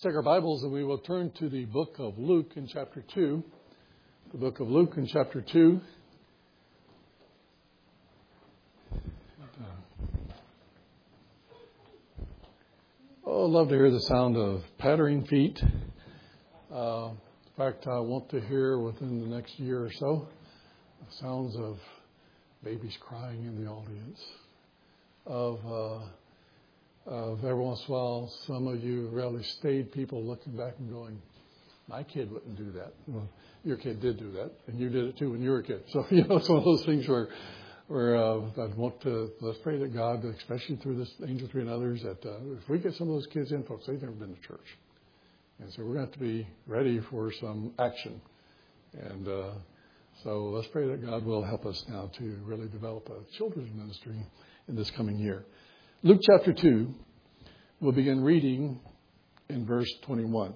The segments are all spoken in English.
Take our Bibles and we will turn to the book of Luke in chapter 2. The book of Luke in chapter 2. I love to hear the sound of pattering feet. In fact, I want to hear within the next year or so the sounds of babies crying in the audience, of every once in a while, some of you really staid people looking back and going, my kid wouldn't do that. Well, your kid did do that, and you did it too when you were a kid. So, it's one of those things where I'd want to, let's pray that God, especially through this Angel Tree and others, that if we get some of those kids in, folks, they've never been to church. And so we're going to have to be ready for some action. And so let's pray that God will help us now to really develop a children's ministry in this coming year. Luke chapter 2, we'll begin reading in verse 21.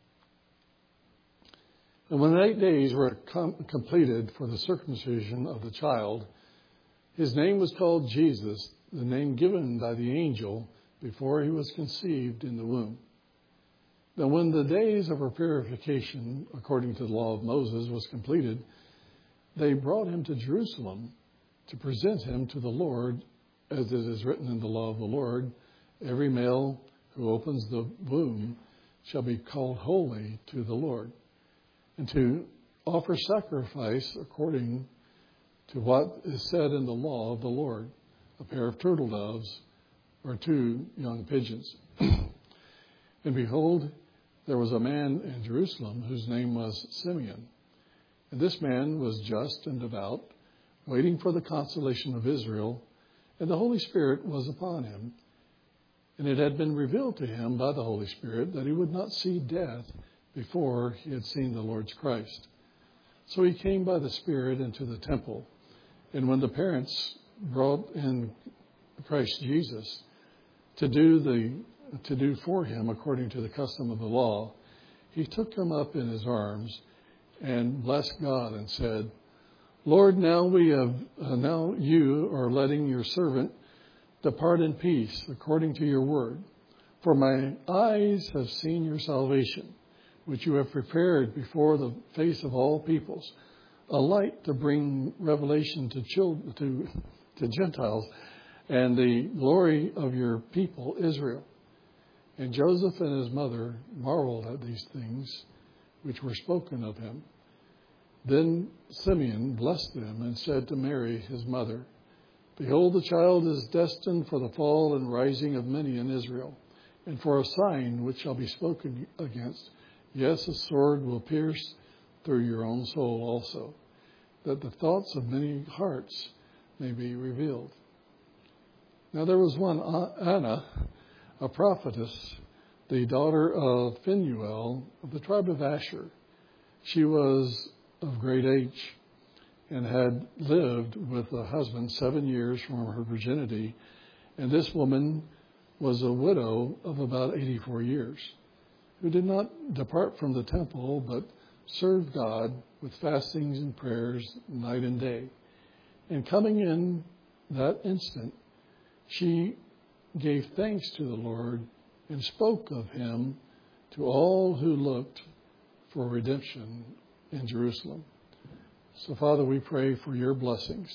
And when 8 days were completed for the circumcision of the child, his name was called Jesus, the name given by the angel before he was conceived in the womb. Now when the days of her purification, according to the law of Moses, was completed, they brought him to Jerusalem to present him to the Lord. As it is written in the law of the Lord, every male who opens the womb shall be called holy to the Lord, and to offer sacrifice according to what is said in the law of the Lord, a pair of turtle doves or 2 young pigeons. And behold, there was a man in Jerusalem whose name was Simeon. And this man was just and devout, waiting for the consolation of Israel. And the Holy Spirit was upon him, and it had been revealed to him by the Holy Spirit that he would not see death before he had seen the Lord's Christ. So he came by the Spirit into the temple. And when the parents brought in Christ Jesus to do for him according to the custom of the law, he took him up in his arms and blessed God and said, Lord, now you are letting your servant depart in peace according to your word. For my eyes have seen your salvation, which you have prepared before the face of all peoples, a light to bring revelation to Gentiles, and the glory of your people Israel. And Joseph and his mother marveled at these things which were spoken of him. Then Simeon blessed them and said to Mary, his mother, Behold, the child is destined for the fall and rising of many in Israel, and for a sign which shall be spoken against. Yes, a sword will pierce through your own soul also, that the thoughts of many hearts may be revealed. Now there was one Anna, a prophetess, the daughter of Phanuel of the tribe of Asher. She was of great age, and had lived with a husband 7 years from her virginity. And this woman was a widow of about 84 years, who did not depart from the temple, but served God with fastings and prayers night and day. And coming in that instant, she gave thanks to the Lord and spoke of him to all who looked for redemption in Jerusalem. So, Father, we pray for your blessings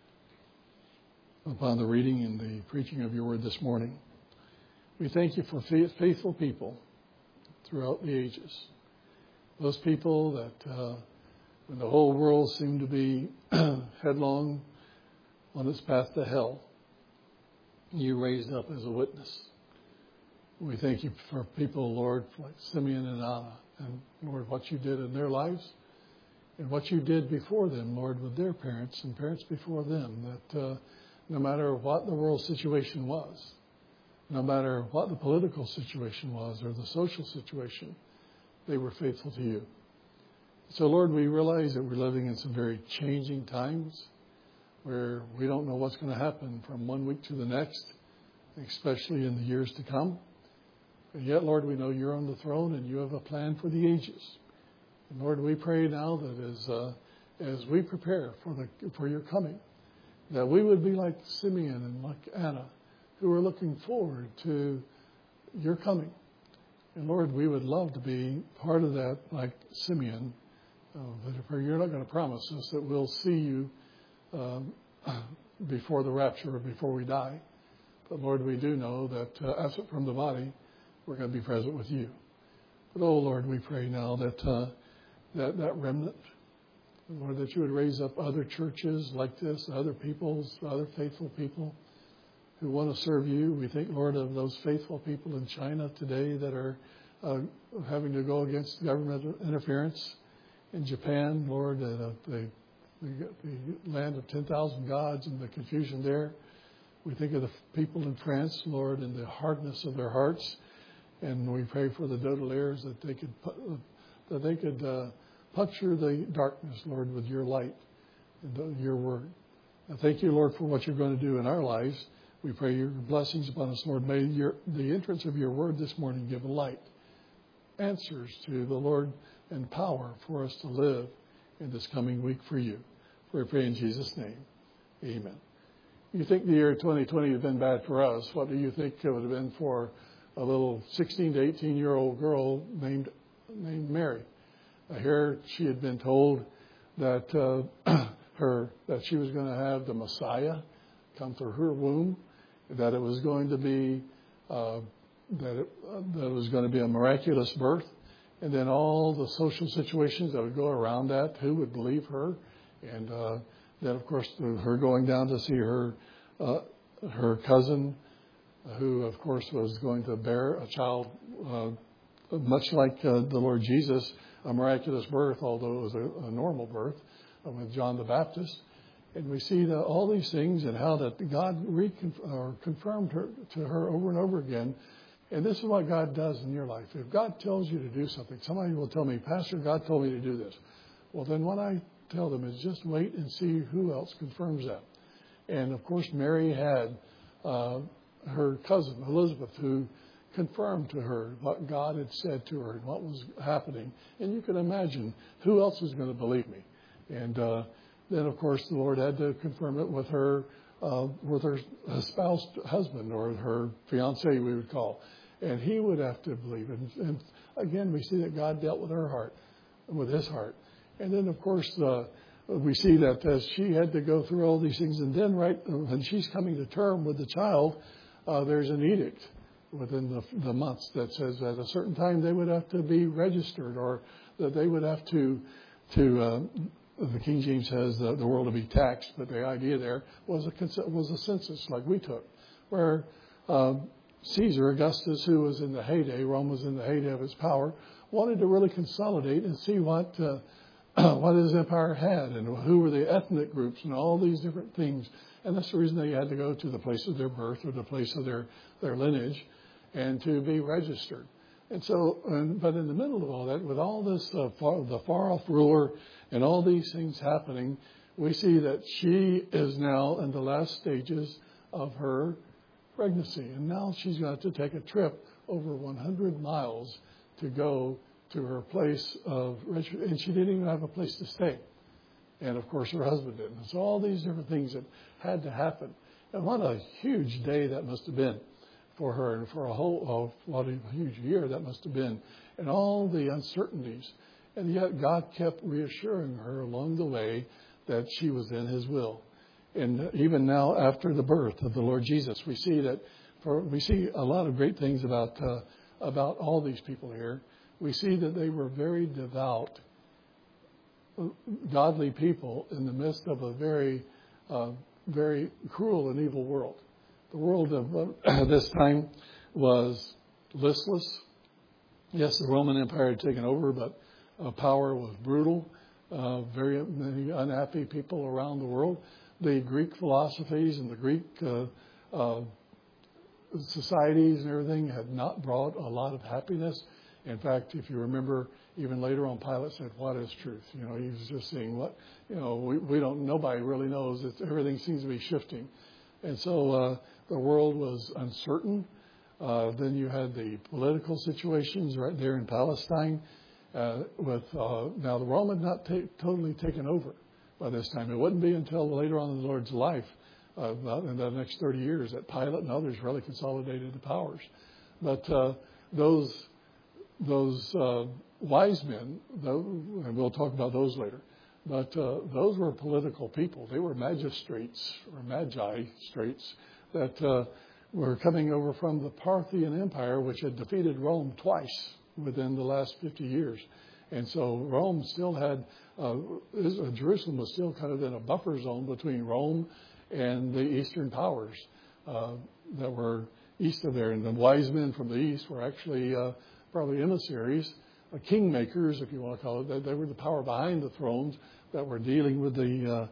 upon the reading and the preaching of your word this morning. We thank you for faithful people throughout the ages. Those people that, when the whole world seemed to be headlong on its path to hell, you raised up as a witness. We thank you for people, Lord, like Simeon and Anna, and Lord, what you did in their lives. And what you did before them, Lord, with their parents and parents before them, that no matter what the world situation was, no matter what the political situation was or the social situation, they were faithful to you. So, Lord, we realize that we're living in some very changing times where we don't know what's going to happen from one week to the next, especially in the years to come. But yet, Lord, we know you're on the throne and you have a plan for the ages. And Lord, we pray now that as we prepare for your coming, that we would be like Simeon and like Anna, who are looking forward to your coming. And Lord, we would love to be part of that, like Simeon. But you're not going to promise us that we'll see you before the rapture or before we die. But Lord, we do know that absent from the body, we're going to be present with you. But oh Lord, we pray now that that remnant, Lord, that you would raise up other churches like this, other peoples, other faithful people who want to serve you. We think, Lord, of those faithful people in China today that are having to go against government interference. In Japan, Lord, the land of 10,000 gods and the confusion there. We think of the people in France, Lord, and the hardness of their hearts. And we pray for the Baudelaires that they could puncture the darkness, Lord, with your light and your word. I thank you, Lord, for what you're going to do in our lives. We pray your blessings upon us, Lord. May the entrance of your word this morning give light, answers to the Lord, and power for us to live in this coming week for you. We pray in Jesus' name. Amen. You think the year 2020 has been bad for us. What do you think it would have been for a little 16 to 18-year-old girl named Mary? Here she had been told that that she was going to have the Messiah come through her womb, that it was going to be that it was going to be a miraculous birth, and then all the social situations that would go around that. Who would believe her? And then, of course, her going down to see her cousin, who, of course, was going to bear a child much like the Lord Jesus, a miraculous birth, although it was a normal birth with John the Baptist. And we see all these things and how that God confirmed to her over and over again. And this is what God does in your life. If God tells you to do something, somebody will tell me, Pastor, God told me to do this. Well, then what I tell them is just wait and see who else confirms that. And, of course, Mary had her cousin, Elizabeth, who confirmed to her what God had said to her and what was happening. And you can imagine who else was going to believe me. And then, of course, the Lord had to confirm it with her espoused husband, or her fiancé, we would call. And he would have to believe. And again, we see that God dealt with her heart, with his heart. And then, of course, we see that as she had to go through all these things. And then right when she's coming to term with the child, there's an edict within the months that says that at a certain time they would have to be registered, or that they would have to the King James says the world to be taxed, but the idea there was a census like we took, where Caesar Augustus, who was in the heyday, Rome was in the heyday of its power, wanted to really consolidate and see what his empire had and who were the ethnic groups and all these different things. And that's the reason they had to go to the place of their birth or the place of their lineage and to be registered. And so, but in the middle of all that, with all this, the far-off ruler and all these things happening, we see that she is now in the last stages of her pregnancy. And now she's got to take a trip over 100 miles to go to her place of residence. And she didn't even have a place to stay. And, of course, her husband didn't. And so all these different things that had to happen. And what a huge day that must have been for her, and for what a huge year that must have been, and all the uncertainties. And yet God kept reassuring her along the way that she was in his will. And even now, after the birth of the Lord Jesus, we see a lot of great things about all these people here. We see that they were very devout, godly people in the midst of a very, very cruel and evil world. The world of this time was listless. Yes, the Roman Empire had taken over, but power was brutal. Very many unhappy people around the world. The Greek philosophies and the Greek societies and everything had not brought a lot of happiness. In fact, if you remember, even later on, Pilate said, "What is truth?" He was just saying, "What? We don't. Nobody really knows. Everything seems to be shifting." And so the world was uncertain. Then you had the political situations right there in Palestine. Now the Rome had not totally taken over by this time. It wouldn't be until later on in the Lord's life, in the next 30 years, that Pilate and others really consolidated the powers. But those those wise men, and we'll talk about those later, but those were political people. They were magistrates or magi-strates that were coming over from the Parthian Empire, which had defeated Rome twice within the last 50 years. And so Rome still had, Jerusalem was still kind of in a buffer zone between Rome and the Eastern powers that were east of there. And the wise men from the east were actually probably emissaries, kingmakers, if you want to call it. They were the power behind the thrones that were dealing with the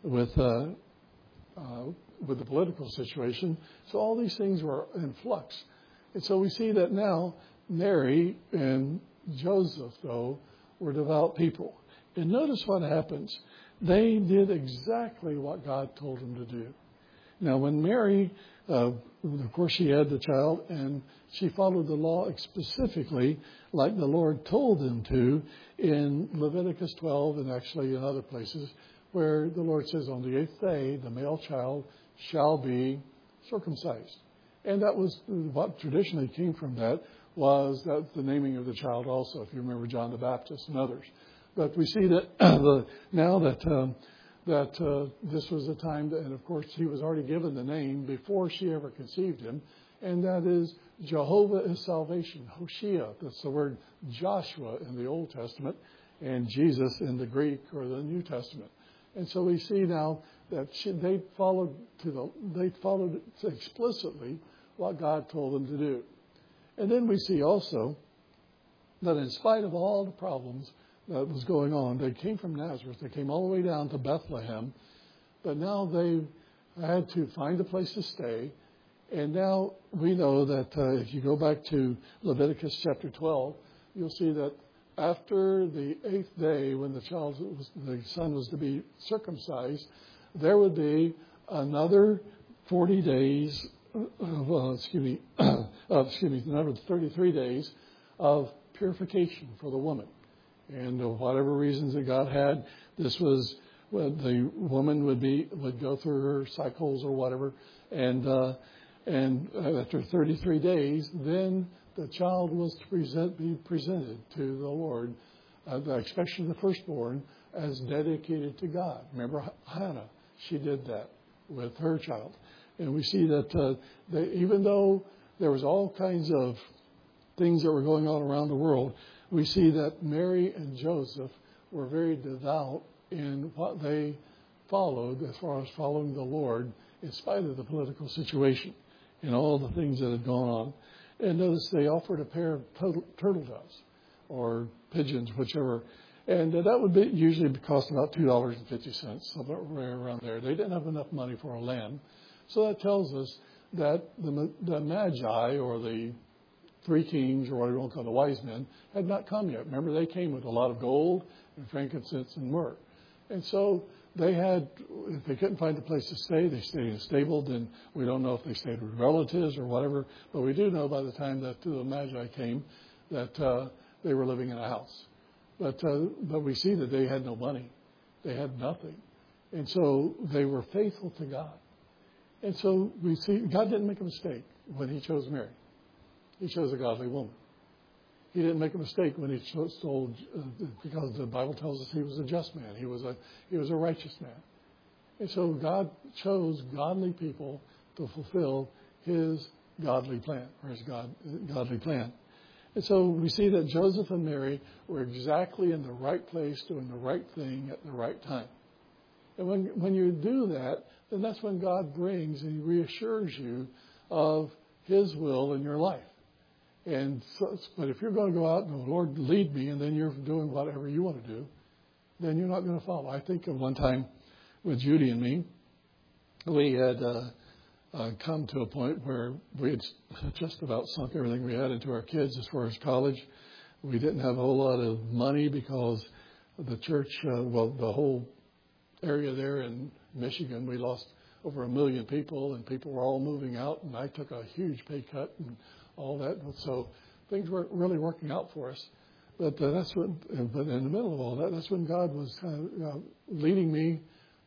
political situation. So all these things were in flux. And so we see that now Mary and Joseph, though, were devout people. And notice what happens. They did exactly what God told them to do. Now, when Mary, of course, she had the child, and she followed the law specifically like the Lord told them to in Leviticus 12 and actually in other places where the Lord says on the 8th day, the male child shall be circumcised. And that was what traditionally came from that, was that the naming of the child also, if you remember John the Baptist and others. But we see that now that this was a time that, and of course he was already given the name before she ever conceived him, and that is Jehovah is salvation, Hoshea. That's the word Joshua in the Old Testament, and Jesus in the Greek or the New Testament. And so we see now that they followed explicitly what God told them to do. And then we see also that in spite of all the problems that was going on, they came from Nazareth. They came all the way down to Bethlehem. But now they had to find a place to stay. And now we know that if you go back to Leviticus chapter 12, you'll see that after the 8th day, when the son was to be circumcised, there would be another 40 days another 33 days of purification for the woman. And whatever reasons that God had, this was when the woman would go through her cycles or whatever. And after 33 days, then the child was to be presented to the Lord, especially the firstborn, as dedicated to God. Remember Hannah, she did that with her child. And we see that even though there was all kinds of things that were going on around the world, we see that Mary and Joseph were very devout in what they followed as far as following the Lord in spite of the political situation and all the things that had gone on. And notice they offered a pair of turtle doves or pigeons, whichever. And that would usually cost about $2.50, somewhere around there. They didn't have enough money for a lamb. So that tells us that the Magi, or the three kings, or whatever you want to call the wise men, had not come yet. Remember, they came with a lot of gold and frankincense and myrrh. And so they had, if they couldn't find a place to stay, they stayed in a stable. Then we don't know if they stayed with relatives or whatever. But we do know by the time that the Magi came that they were living in a house. But we see that they had no money. They had nothing. And so they were faithful to God. And so we see God didn't make a mistake when he chose Mary. He chose a godly woman. He didn't make a mistake when he told, because the Bible tells us he was a just man. He was a righteous man. And so God chose godly people to fulfill his godly plan, or his godly plan. And so we see that Joseph and Mary were exactly in the right place, doing the right thing at the right time. And when you do that, then that's when God brings and he reassures you of his will in your life. And so, but if you're going to go out and, Lord, lead me, and then you're doing whatever you want to do, then you're not going to follow. I think of one time with Judy and me, we had come to a point where we had just about sunk everything we had into our kids as far as college. We didn't have a whole lot of money because the church, the whole area there in Michigan, we lost over 1 million people, and people were all moving out, and I took a huge pay cut and all that. So things weren't really working out for us. But but in the middle of all that, that's when God was kind of leading me,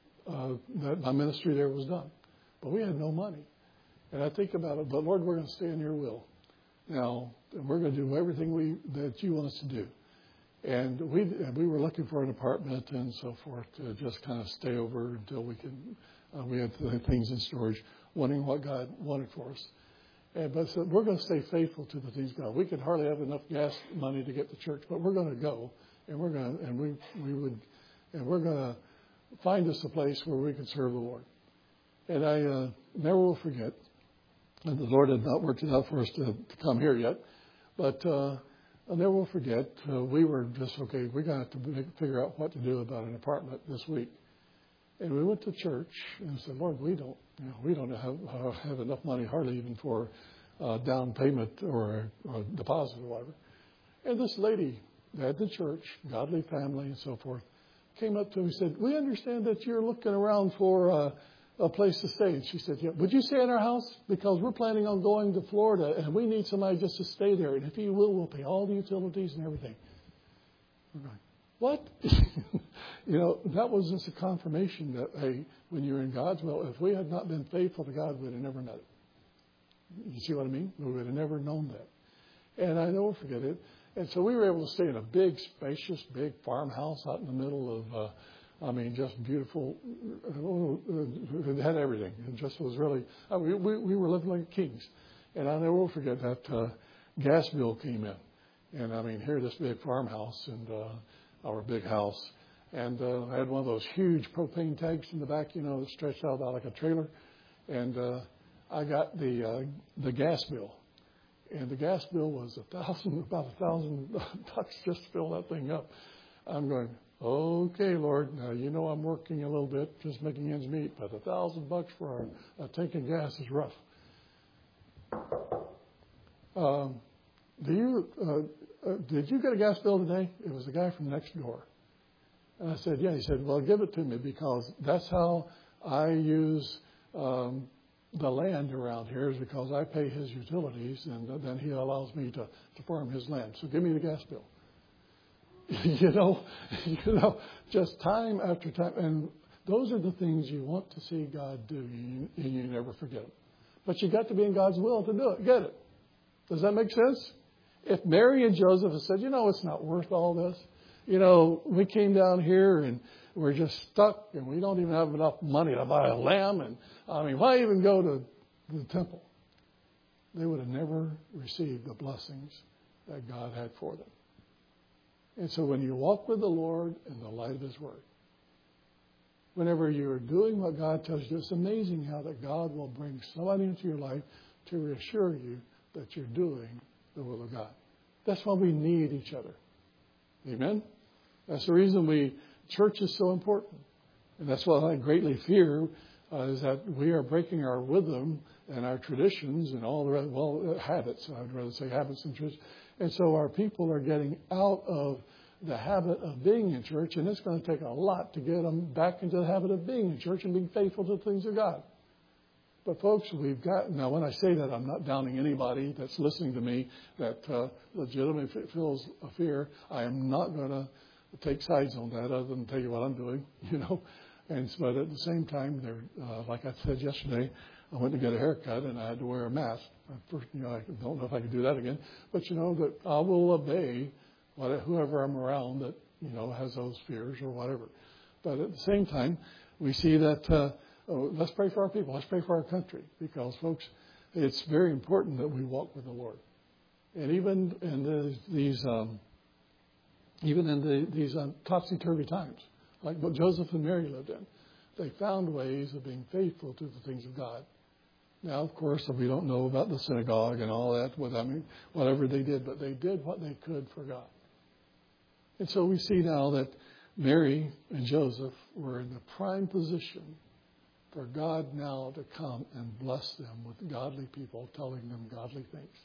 that my ministry there was done. But we had no money. And I think about it, but Lord, we're going to stay in your will. Now, we're going to do everything that you want us to do. And we were looking for an apartment and so forth to just kind of stay over until we had things in storage, wanting what God wanted for us. But so we're going to stay faithful to the things of God. We could hardly have enough gas money to get to church, but we're going to go, and we're going to find us a place where we can serve the Lord. And I never will forget. And the Lord had not worked it out for us to come here yet, but I'll never will forget. We were just okay. We're going to have to figure out what to do about an apartment this week. And we went to church and said, Lord, we don't have enough money, hardly even for down payment or a deposit or whatever. And this lady at the church, godly family and so forth, came up to me and said, we understand that you're looking around for a place to stay. And she said, yeah, would you stay in our house? Because we're planning on going to Florida and we need somebody just to stay there. And if you will, we'll pay all the utilities and everything. We're going, what? That was just a confirmation that, hey, when you're in God's will, if we had not been faithful to God, we'd have never known it. You see what I mean? We would have never known that. And I never forget it. And so we were able to stay in a big, spacious, big farmhouse out in the middle of, just beautiful. It had everything. It just was really, we were living like kings. And I never will forget that gas bill came in. And here, this big farmhouse and our big house. And I had one of those huge propane tanks in the back, that stretched out about like a trailer. And I got the gas bill. And the gas bill was about $1,000 just to fill that thing up. I'm going, okay, Lord, now I'm working a little bit, just making ends meet, but $1,000 for a tank of gas is rough. Did you get a gas bill today? It was the guy from next door. And I said, yeah. He said, well, give it to me because that's how I use the land around here is because I pay his utilities and then he allows me to farm his land. So give me the gas bill. Just time after time. And those are the things you want to see God do and you never forget them. But you got to be in God's will to do it. Get it? Does that make sense? If Mary and Joseph had said, it's not worth all this. We came down here and we're just stuck and we don't even have enough money to buy a lamb. And why even go to the temple? They would have never received the blessings that God had for them. And so when you walk with the Lord in the light of His Word, whenever you're doing what God tells you, it's amazing how that God will bring somebody into your life to reassure you that you're doing the will of God. That's why we need each other. Amen? That's the reason church is so important. And that's what I greatly fear is that we are breaking our rhythm and our traditions and all the rest, habits. I'd rather say habits than traditions. And so our people are getting out of the habit of being in church, and it's going to take a lot to get them back into the habit of being in church and being faithful to the things of God. But folks, now when I say that, I'm not downing anybody that's listening to me that legitimately feels a fear. I am not going to take sides on that other than tell you what I'm doing, But at the same time, like I said yesterday, I went to get a haircut and I had to wear a mask. First, I don't know if I can do that again. But that I will obey whoever I'm around that, has those fears or whatever. But at the same time, we see that let's pray for our people. Let's pray for our country. Because, folks, it's very important that we walk with the Lord. And even in these topsy-turvy times, like what Joseph and Mary lived in, they found ways of being faithful to the things of God. Now, of course, we don't know about the synagogue and all that, whatever they did, but they did what they could for God. And so we see now that Mary and Joseph were in the prime position for God now to come and bless them with godly people telling them godly things.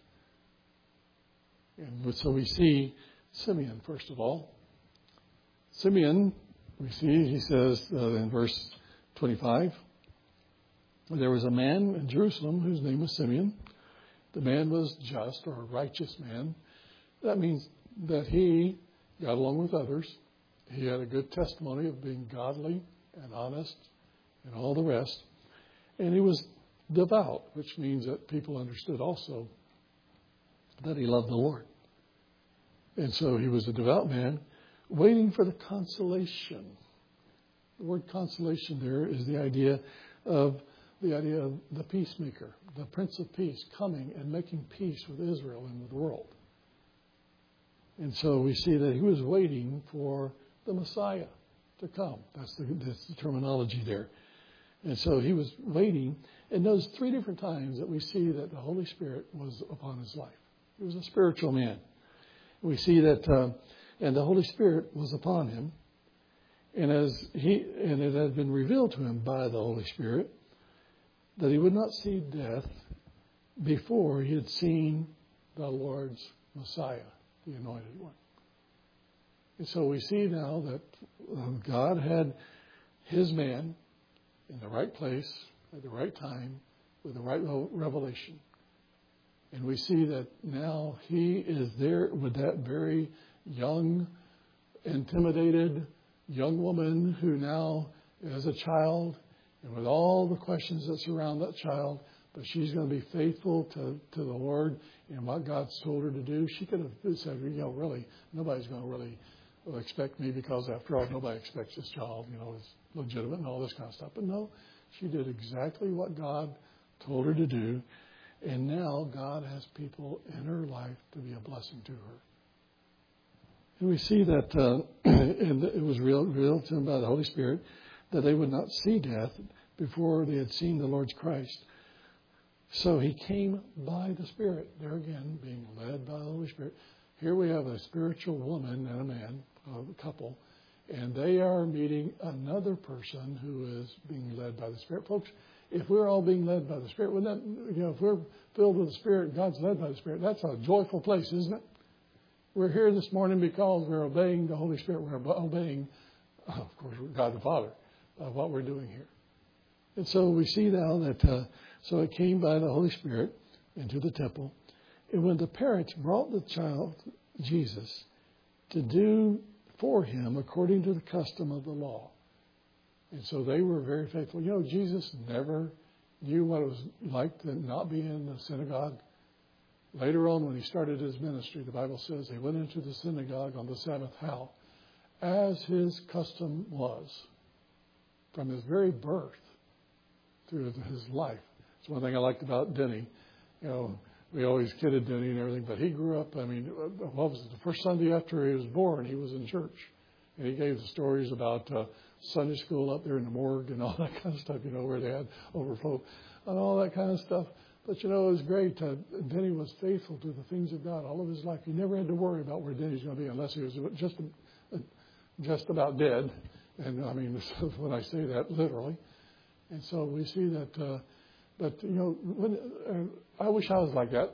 And so we see Simeon, first of all. Simeon, we see, he says in verse 25, there was a man in Jerusalem whose name was Simeon. The man was just or a righteous man. That means that he got along with others. He had a good testimony of being godly and honest and all the rest. And he was devout, which means that people understood also that he loved the Lord. And so he was a devout man waiting for the consolation. The word consolation there is the idea of the peacemaker, the Prince of Peace, coming and making peace with Israel and with the world. And so we see that he was waiting for the Messiah to come. That's the terminology there. And so he was waiting. And those 3 different times that we see that the Holy Spirit was upon his life. He was a spiritual man. We see that, and the Holy Spirit was upon him. And it had been revealed to him by the Holy Spirit that he would not see death before he had seen the Lord's Messiah, the Anointed One. And so we see now that God had his man in the right place, at the right time, with the right revelation. And we see that now he is there with that very young, intimidated young woman who now is a child, and with all the questions that surround that child, but she's going to be faithful to the Lord and what God's told her to do. She could have said, really, nobody's going to really expect me because, after all, nobody expects this child, is legitimate and all this kind of stuff. But no, she did exactly what God told her to do. And now God has people in her life to be a blessing to her. And we see that and it was revealed to them by the Holy Spirit that they would not see death before they had seen the Lord's Christ. So he came by the Spirit. There again, being led by the Holy Spirit. Here we have a spiritual woman and a man, a couple, and they are meeting another person who is being led by the Spirit. Folks, if we're all being led by the Spirit, if we're filled with the Spirit, God's led by the Spirit, that's a joyful place, isn't it? We're here this morning because we're obeying the Holy Spirit. We're obeying, of course, God the Father, what we're doing here. And so we see now that, so it came by the Holy Spirit into the temple. And when the parents brought the child, Jesus, to do for him according to the custom of the law. And so they were very faithful. Jesus never knew what it was like to not be in the synagogue. Later on, when he started his ministry, the Bible says he went into the synagogue on the Sabbath. How? As his custom was. From his very birth through his life. It's one thing I liked about Denny. We always kidded Denny and everything, but he grew up, what was it? The first Sunday after he was born, he was in church. And he gave the stories about Sunday school up there in the morgue and all that kind of stuff, where they had overflow and all that kind of stuff. But, it was great. Denny was faithful to the things of God all of his life. He never had to worry about where Denny's going to be unless he was just about dead. And, when I say that, literally. And so we see that, I wish I was like that.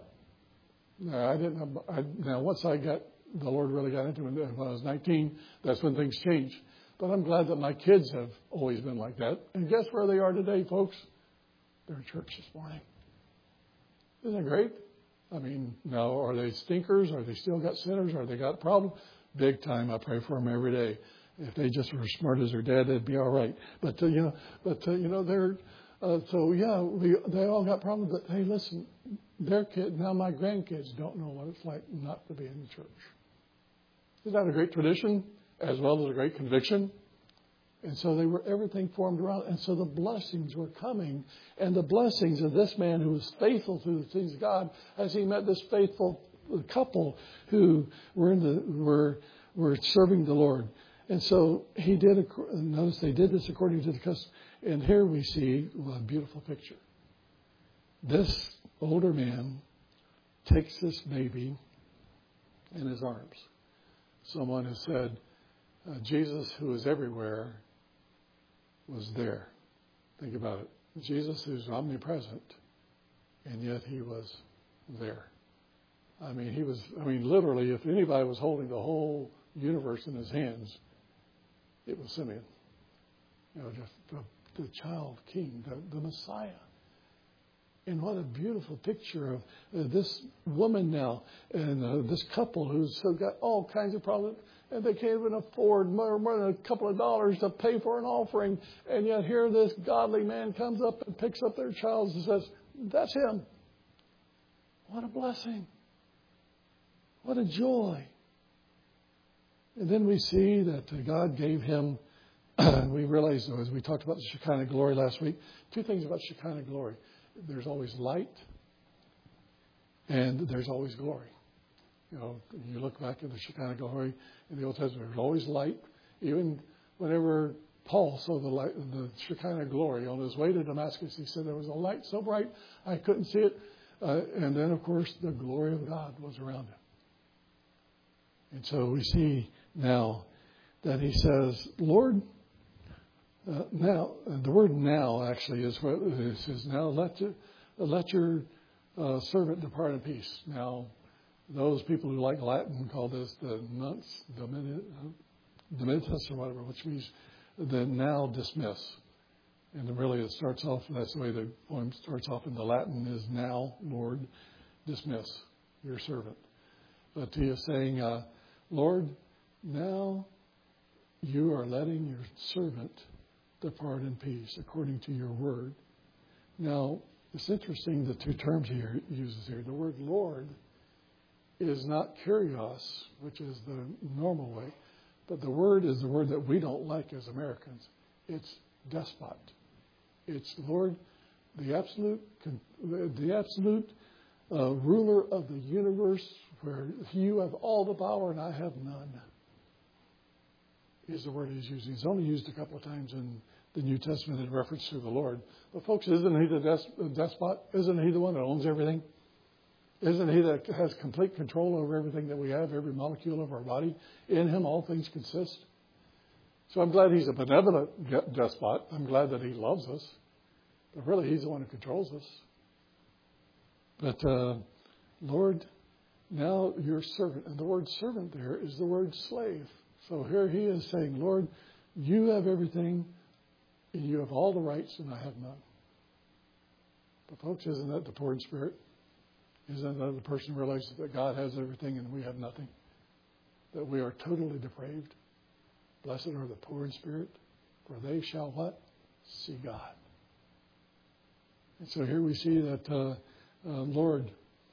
Now, once the Lord really got into me when I was 19, that's when things changed. But I'm glad that my kids have always been like that. And guess where they are today, folks? They're in church this morning. Isn't that great? Now, are they stinkers? Are they still got sinners? Are they got problems? Big time. I pray for them every day. If they just were as smart as their dad, they'd be all right. But, they're, they all got problems. But, hey, listen, their kids, now my grandkids don't know what it's like not to be in the church. Isn't that a great tradition as well as a great conviction? And so they were everything formed around. And so the blessings were coming. And the blessings of this man who was faithful to the things of God as he met this faithful couple who were serving the Lord. And so he did, notice they did this according to the custom. And here we see a beautiful picture. This older man takes this baby in his arms. Someone has said, Jesus, who is everywhere, was there. Think about it. Jesus, who's omnipresent, and yet he was there. Literally, if anybody was holding the whole universe in his hands, it was Simeon. Just the child king, the Messiah. And what a beautiful picture of this woman now and this couple who's got all kinds of problems. And they can't even afford more than a couple of dollars to pay for an offering. And yet here this godly man comes up and picks up their child and says, that's him. What a blessing. What a joy. And then we see that God gave him, we realize, though, as we talked about the Shekinah glory last week, two things about Shekinah glory. There's always light and there's always glory. You know, you look back at the Shekinah glory in the Old Testament, there's always light. Even whenever Paul saw the Shekinah glory on his way to Damascus, he said there was a light so bright I couldn't see it. And then, of course, the glory of God was around him. And so we see now that he says, Lord, now, the word now actually is what it says, now let your servant depart in peace. Now, those people who like Latin call this the nunc dimittis or whatever, which means the now dismiss. And really it starts off, that's the way the poem starts off in the Latin is now, Lord, dismiss your servant. But he is saying, Lord, now you are letting your servant depart in peace according to your word. Now, it's interesting the two terms he uses here. The word Lord is not Kyrios, which is the normal way, but the word is the word that we don't like as Americans. It's despot. It's Lord, the absolute ruler of the universe, where you have all the power and I have none, is the word he's using. It's only used a couple of times in the New Testament in reference to the Lord. But folks, isn't he the despot? Isn't he the one that owns everything? Isn't he that has complete control over everything that we have, every molecule of our body? In him all things consist. So I'm glad he's a benevolent despot. I'm glad that he loves us. But really, he's the one who controls us. But Lord, now your servant. And the word servant there is the word slave. So here he is saying, Lord, you have everything, and you have all the rights, and I have none. But folks, isn't that the poor in spirit? Isn't that the person who realizes that God has everything and we have nothing? That we are totally depraved. Blessed are the poor in spirit, for they shall what? See God. And so here we see that, Lord,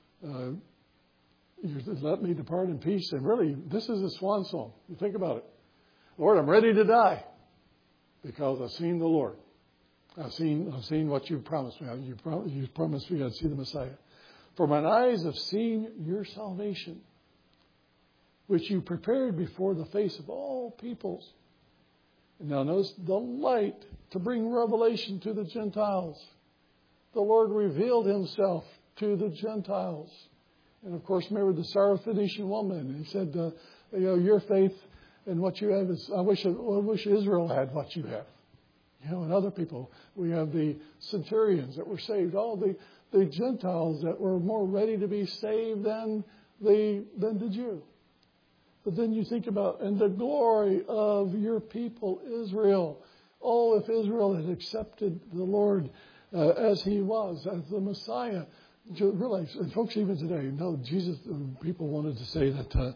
you let me depart in peace. And really, this is a swan song. You think about it. Lord, I'm ready to die because I've seen the Lord. I've seen what you promised me. You promised me I'd see the Messiah. For mine eyes have seen your salvation, which you prepared before the face of all peoples. And now notice the light to bring revelation to the Gentiles. The Lord revealed himself to the Gentiles. And of course, remember the Syrophoenician woman. He said, your faith and what you have is, I wish Israel had what you have. And other people. We have the centurions that were saved. All the Gentiles that were more ready to be saved than the Jew. But then you think about, and the glory of your people, Israel. Oh, if Israel had accepted the Lord as he was, as the Messiah. Realize, and folks, even today, no, Jesus, people wanted to say that,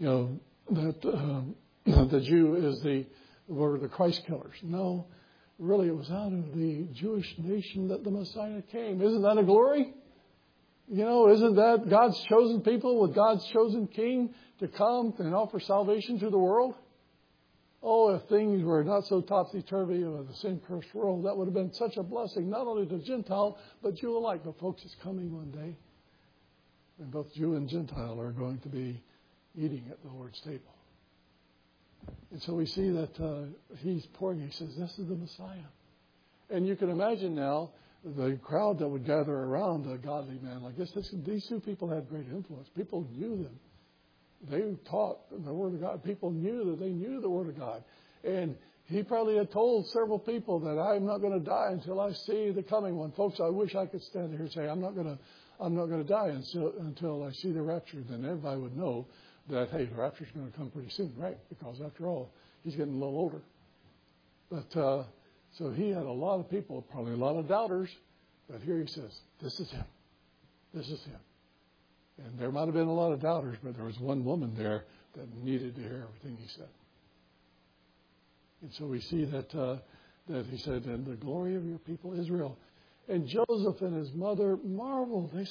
that the Jew were the Christ killers. No. Really, it was out of the Jewish nation that the Messiah came. Isn't that a glory? Isn't that God's chosen people with God's chosen king to come and offer salvation to the world? Oh, if things were not so topsy-turvy of the sin-cursed world, that would have been such a blessing, not only to Gentile, but Jew alike. But folks, it's coming one day. And both Jew and Gentile are going to be eating at the Lord's table. And so we see that he's pouring. He says, this is the Messiah. And you can imagine now the crowd that would gather around a godly man like this. These two people had great influence. People knew them. They taught the Word of God. People knew that they knew the Word of God. And he probably had told several people that I'm not going to die until I see the coming one. Folks, I wish I could stand here and say I'm not going to die until I see the rapture. Then everybody would know that, hey, the rapture's going to come pretty soon, right? Because after all, he's getting a little older. But so he had a lot of people, probably a lot of doubters. But here he says, this is him. This is him. And there might have been a lot of doubters, but there was one woman there that needed to hear everything he said. And so we see that he said, and the glory of your people Israel. And Joseph and his mother marveled. They said,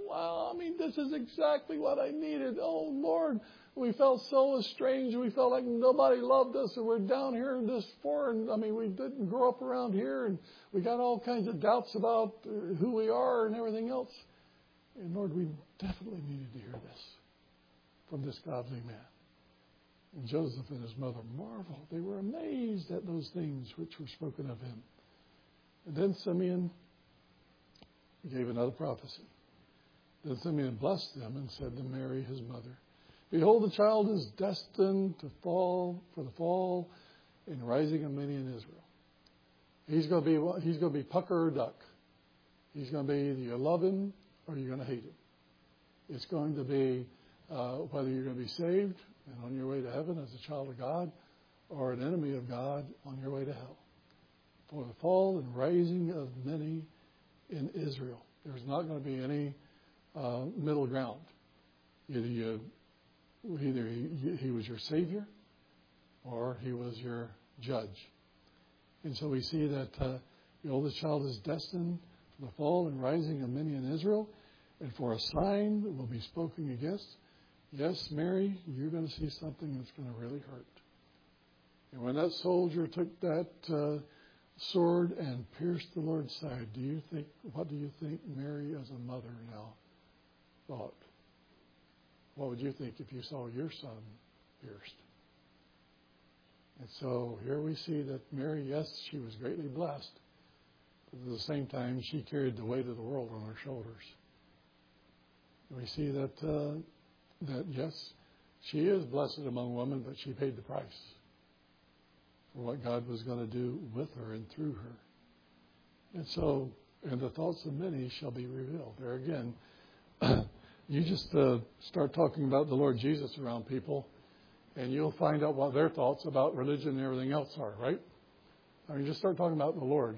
wow, this is exactly what I needed. Oh, Lord, we felt so estranged. We felt like nobody loved us, and we're down here in this foreign. We didn't grow up around here, and we got all kinds of doubts about who we are and everything else. And Lord, we definitely needed to hear this from this godly man. And Joseph and his mother marveled. They were amazed at those things which were spoken of him. And then Simeon gave another prophecy. Then Simeon blessed them and said to Mary, his mother, behold, the child is destined to fall for the fall and rising of many in Israel. He's going to be Pucker or Duck. He's going to be either you love him or you're going to hate him. It's going to be whether you're going to be saved and on your way to heaven as a child of God, or an enemy of God on your way to hell. For the fall and rising of many in Israel. There's not going to be any middle ground. Either he was your Savior or he was your judge. And so we see that the oldest child is destined for the fall and rising of many in Israel, and for a sign that will be spoken against. Yes, Mary, you're going to see something that's going to really hurt. And when that soldier took that sword and pierced the Lord's side, what do you think Mary as a mother now thought? What would you think if you saw your son pierced? And so here we see that Mary, yes, she was greatly blessed, but at the same time she carried the weight of the world on her shoulders. We see that yes, she is blessed among women, but she paid the price for what God was going to do with her and through her. And so, and the thoughts of many shall be revealed. There again, you just start talking about the Lord Jesus around people, and you'll find out what their thoughts about religion and everything else are, right? Just start talking about the Lord,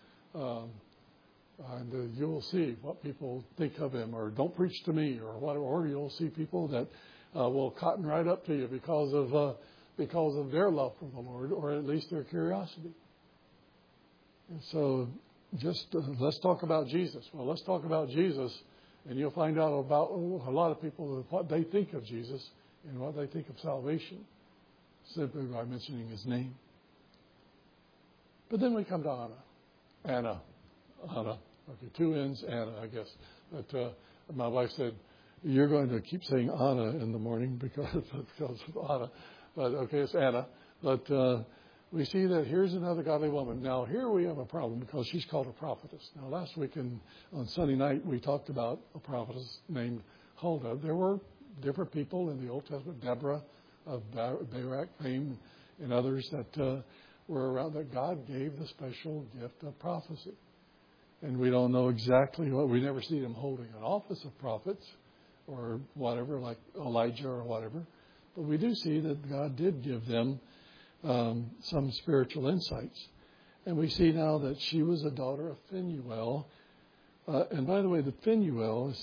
and you'll see what people think of him, or don't preach to me, or whatever. Or you'll see people that will cotton right up to you because of their love for the Lord, or at least their curiosity. And so just let's talk about Jesus. Well, let's talk about Jesus, and you'll find out about a lot of people, what they think of Jesus and what they think of salvation, simply by mentioning his name. But then we come to Anna. Okay, two N's, Anna, I guess. But my wife said, you're going to keep saying Anna in the morning because of Anna. But okay, it's Anna. But we see that here's another godly woman. Now, here we have a problem because she's called a prophetess. Now, last week on Sunday night, we talked about a prophetess named Huldah. There were different people in the Old Testament, Deborah of Barak fame, and others that were around, that God gave the special gift of prophecy. And we don't know exactly what. We never see them holding an office of prophets or whatever, like Elijah or whatever. But we do see that God did give them some spiritual insights. And we see now that she was a daughter of Phanuel. And by the way, the Phanuel,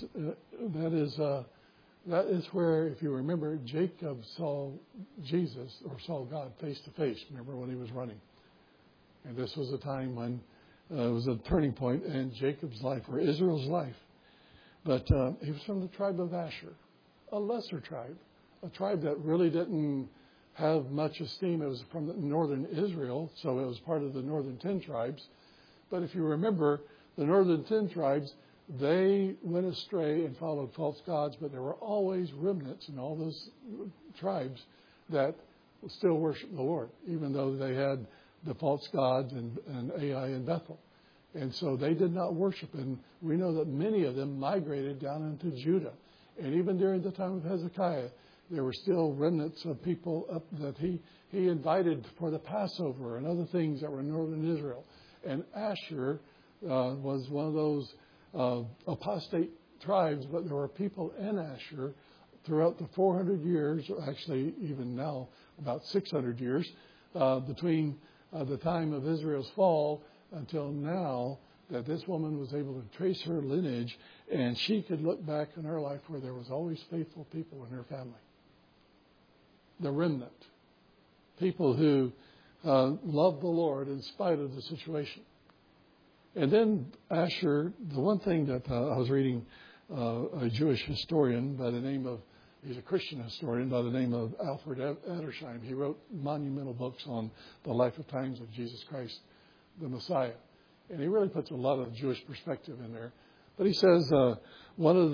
that is where, if you remember, Jacob saw Jesus, or saw God face to face. Remember when he was running. And this was a time when it was a turning point in Jacob's life, or Israel's life. But he was from the tribe of Asher, a lesser tribe, a tribe that really didn't have much esteem. It was from northern Israel, so it was part of the northern 10 tribes. But if you remember, the northern 10 tribes, they went astray and followed false gods, but there were always remnants in all those tribes that still worshiped the Lord, even though they had the false gods and Ai and Bethel. And so they did not worship. And we know that many of them migrated down into Judah. And even during the time of Hezekiah, there were still remnants of people up that he invited for the Passover and other things that were in northern Israel. And Asher was one of those apostate tribes, but there were people in Asher throughout the 400 years, actually even now about 600 years, between the time of Israel's fall until now, that this woman was able to trace her lineage, and she could look back in her life where there was always faithful people in her family. The remnant. People who loved the Lord in spite of the situation. And then Asher, the one thing that I was reading a Jewish historian by the name of, he's a Christian historian by the name of Alfred Edersheim. He wrote monumental books on the life of times of Jesus Christ, the Messiah. And he really puts a lot of Jewish perspective in there. But he says one of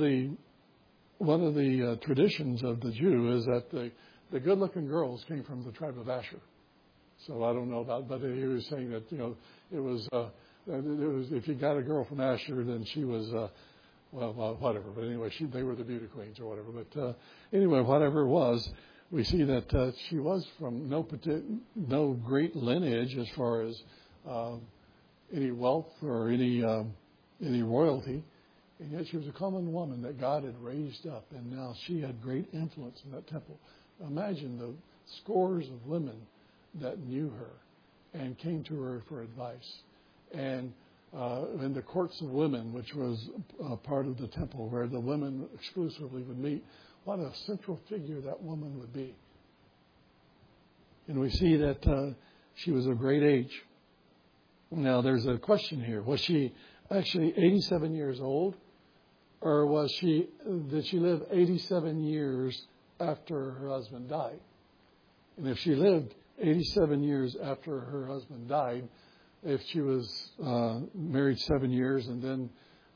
the traditions of the Jew is that the good-looking girls came from the tribe of Asher. So I don't know about, but he was saying that it was if you got a girl from Asher, then she was whatever. But anyway, they were the beauty queens or whatever. But anyway, whatever it was, we see that she was from no great lineage as far as any wealth or any royalty. And yet she was a common woman that God had raised up, and now she had great influence in that temple. Imagine the scores of women that knew her and came to her for advice. And in the courts of women, which was part of the temple where the women exclusively would meet, what a central figure that woman would be. And we see that she was of great age. Now, there's a question here. Was she actually 87 years old? Or did she live 87 years after her husband died? And if she lived 87 years after her husband died, if she was married 7 years and then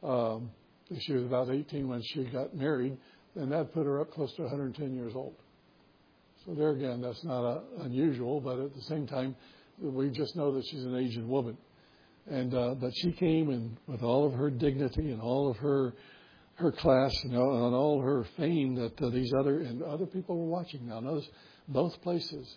if she was about 18 when she got married, then that put her up close to 110 years old. So there again, that's not unusual, but at the same time, we just know that she's an aged woman. And but she came and with all of her dignity and all of her class and all her fame that these other people were watching. Now notice both places,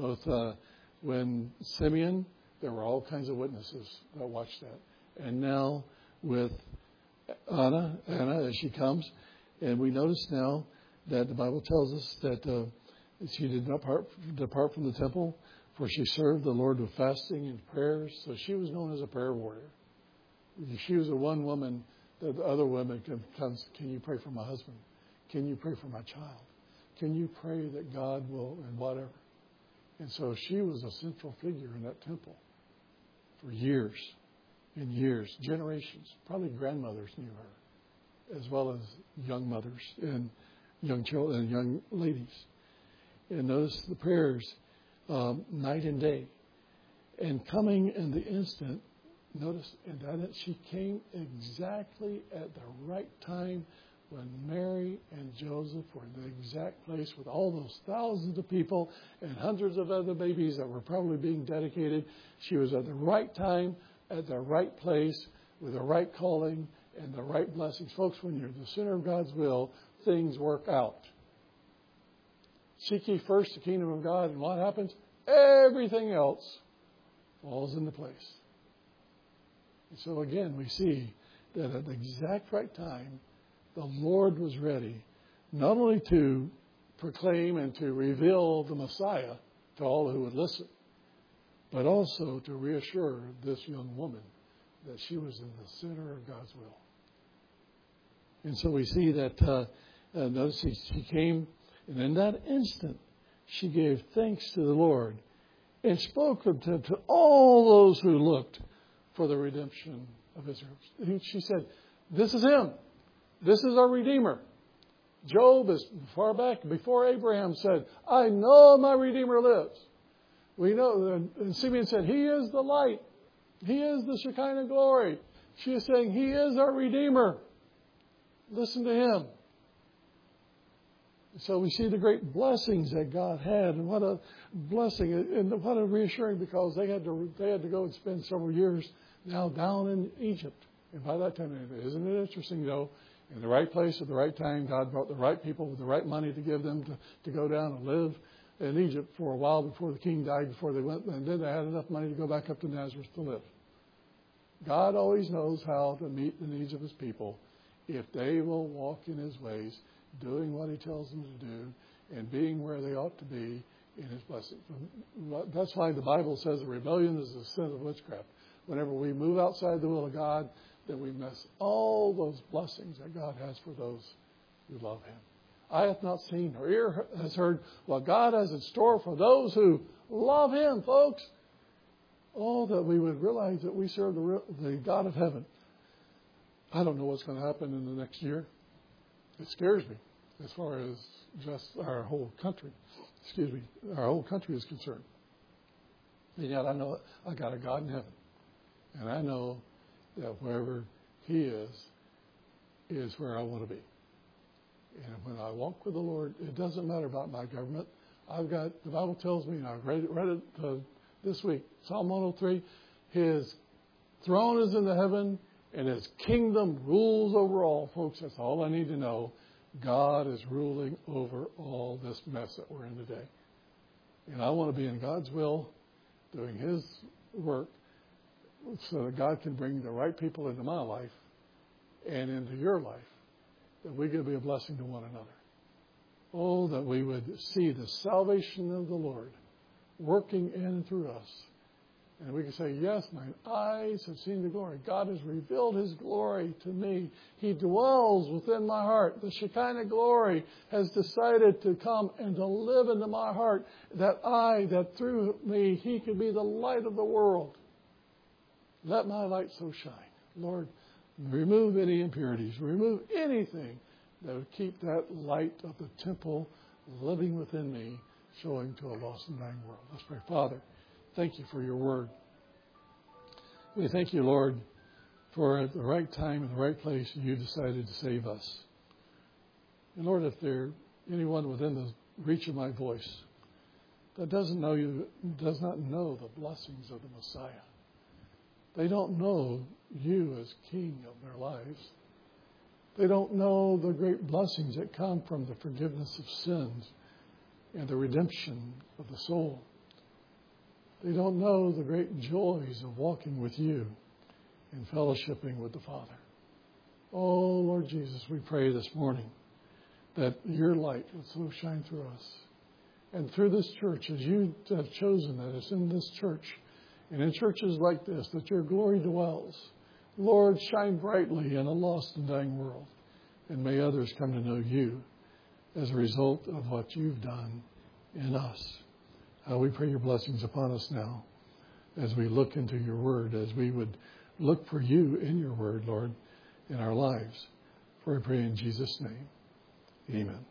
when Simeon, there were all kinds of witnesses that watched that. And now with Anna as she comes, and we notice now that the Bible tells us that she did not depart from the temple, for she served the Lord with fasting and prayers. So she was known as a prayer warrior. She was the one woman that the other women comes, can you pray for my husband? Can you pray for my child? Can you pray that God will, and whatever. And so she was a central figure in that temple for years and years, generations. Probably grandmothers knew her, as well as young mothers and young children and young ladies. And notice the prayers night and day. And coming in the instant, notice, and that she came exactly at the right time when Mary and Joseph were in the exact place with all those thousands of people and hundreds of other babies that were probably being dedicated. She was at the right time, at the right place, with the right calling and the right blessings. Folks, when you're in the center of God's will, things work out. Seek ye first the kingdom of God, and what happens? Everything else falls into place. And so again, we see that at the exact right time, the Lord was ready not only to proclaim and to reveal the Messiah to all who would listen, but also to reassure this young woman that she was in the center of God's will. And so we see that notice she came, and in that instant, she gave thanks to the Lord and spoke to all those who looked for the redemption of Israel. She said, this is him. This is our Redeemer. Job, as far back before Abraham, said, I know my Redeemer lives. We know, and Simeon said, he is the light. He is the Shekinah glory. She is saying, he is our Redeemer. Listen to him. So we see the great blessings that God had, and what a blessing and what a reassuring, because they had to go and spend several years now down in Egypt. And by that time, isn't it interesting though? In the right place at the right time, God brought the right people with the right money to give them to go down and live in Egypt for a while before the king died, before they went, and then they had enough money to go back up to Nazareth to live. God always knows how to meet the needs of his people if they will walk in his ways, doing what he tells them to do, and being where they ought to be in his blessing. That's why the Bible says rebellion is the sin of witchcraft. Whenever we move outside the will of God, then we miss all those blessings that God has for those who love him. Eye hath not seen, nor ear has heard what God has in store for those who love him, folks. Oh, that we would realize that we serve the God of heaven. I don't know what's going to happen in the next year. It scares me as far as just our whole country. Our whole country is concerned. And yet I know I got a God in heaven. And I know that wherever He is where I want to be. And when I walk with the Lord, it doesn't matter about my government. The Bible tells me, and I read it this week, Psalm 103, His throne is in the heaven and His kingdom rules over all. Folks, that's all I need to know. God is ruling over all this mess that we're in today. And I want to be in God's will, doing His work, so that God can bring the right people into my life and into your life, that we could be a blessing to one another. Oh, that we would see the salvation of the Lord working in and through us. And we can say, yes, mine eyes have seen the glory. God has revealed His glory to me. He dwells within my heart. The Shekinah glory has decided to come and to live into my heart, that through me He can be the light of the world. Let my light so shine. Lord, remove any impurities. Remove anything that would keep that light of the temple living within me, showing to a lost and dying world. Let's pray. Father, thank You for Your word. We thank You, Lord, for at the right time and the right place You decided to save us. And Lord, if there anyone within the reach of my voice that doesn't know You, does not know the blessings of the Messiah, they don't know You as King of their lives. They don't know the great blessings that come from the forgiveness of sins and the redemption of the soul. They don't know the great joys of walking with You and fellowshipping with the Father. Oh, Lord Jesus, we pray this morning that Your light would so shine through us. And through this church, as You have chosen that it's in this church, and in churches like this, that Your glory dwells. Lord, shine brightly in a lost and dying world. And may others come to know You as a result of what You've done in us. We pray Your blessings upon us now as we look into Your word, as we would look for You in Your word, Lord, in our lives. For we pray in Jesus' name. Amen.